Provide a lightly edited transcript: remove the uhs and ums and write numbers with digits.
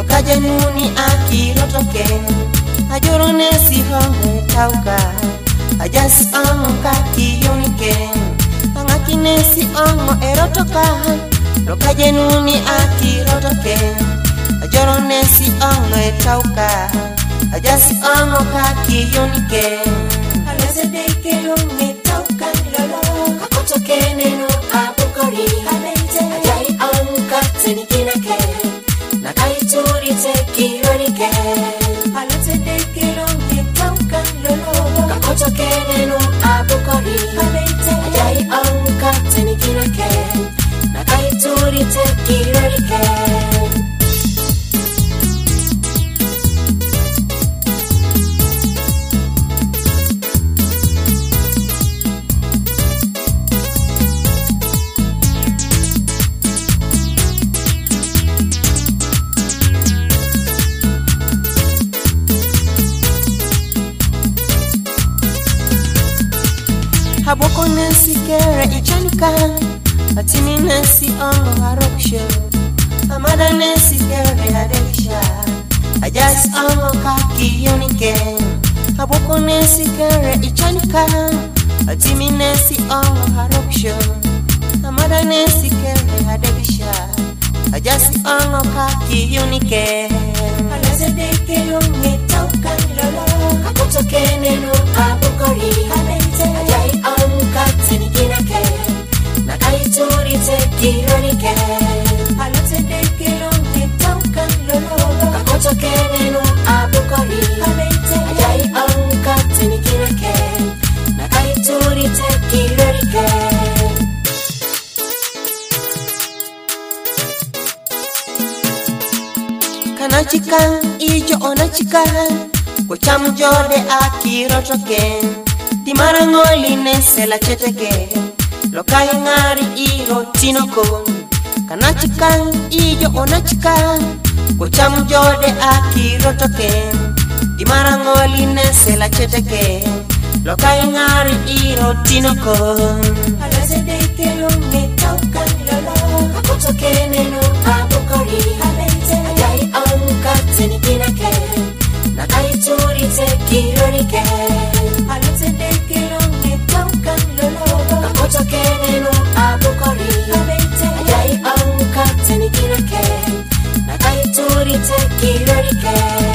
Lokajenuni akirotoke ajorone si honge tauka ajas onka kiyunike angakine si ongo erotoka Lokajenuni akirotoke ajorone si ongo etauka ajas ongo kiyunike Alese deke lunge tauka lolo kakotoke nenu abukori ajai onka tenikinake Nakaituri tekirorike Alete deke longe tauka lolo Kakotoke nenu abukori Ajai onka tenikinake Nakaituri tekirorike Haboko nesi kere ichanika Atini nesi ongo haroksho Amada nesi kere adekisha Ajas ongo kaki yunike Haboko nesi kere ichanika Atimi nesi ongo haroksho Amada nesi kere adekisha Ajas ongo kaki yunike Alese deke lunge tauka lolo Kakotoke nenu abukori Ajai onka tenikinake Nakaituri tekirorike Alete deke lunge tauka lolo Kakotoke nenu abukori Ajai onka tenikinake Nakaituri tekirorike Kanachika ijo onachika Kochamu jode akirotoke Timarangoli nese la cheteke Lokai ngari iro tinoko Kanachika ijo onachika Kochamu jode akirotoke Timarangoli nese la cheteke Lokai ngari iro tinoko Alese deke lunge tauka lolo Kakotoke nenu abukori Ajai onka tenikinake Nakaituri tekirorike Alete deke lunge tauka lolo Kakotoke nenu abukori Ajai onka tenikinake Nakaituri tekirorike